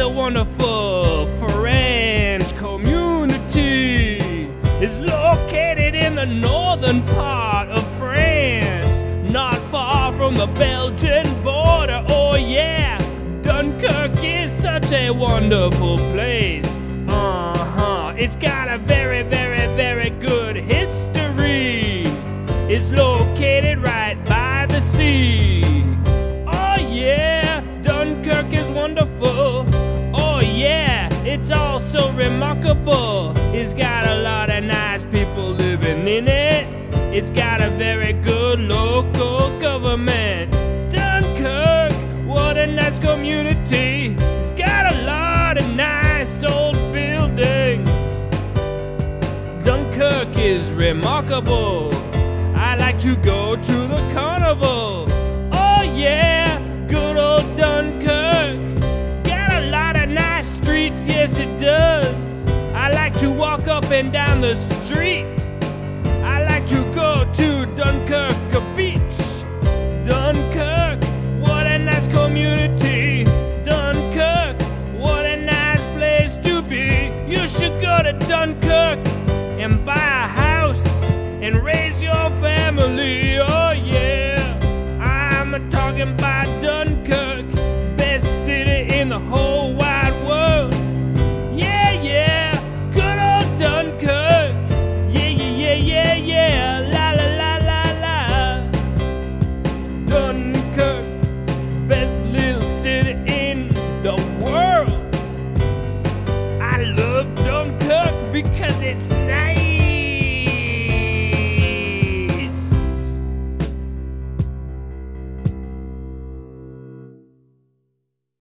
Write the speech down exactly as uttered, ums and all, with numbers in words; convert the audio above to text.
a wonderful French community. It's located in the northern part of France, not far from the Belgian border. Oh yeah, Dunkirk is such a wonderful place. Uh-huh, it's got a very, very, very good history. It's located right by the sea. Oh yeah, Dunkirk is wonderful. Oh yeah, it's also remarkable. It's got a lot of nice people living in it. It's got a very good local government. Dunkirk, what a nice community. It's got a lot of nice old buildings. Dunkirk is remarkable. I like to go to the carnival. Oh yeah, good old Dunkirk. Got a lot of nice streets, yes it does. I like to walk up and down the street. I like to go to Dunkirk beach. Dunkirk, what a nice community. Dunkirk, what a nice place to be. You should go to Dunkirk and buy a house and raise your family. Oh yeah, I'm talking about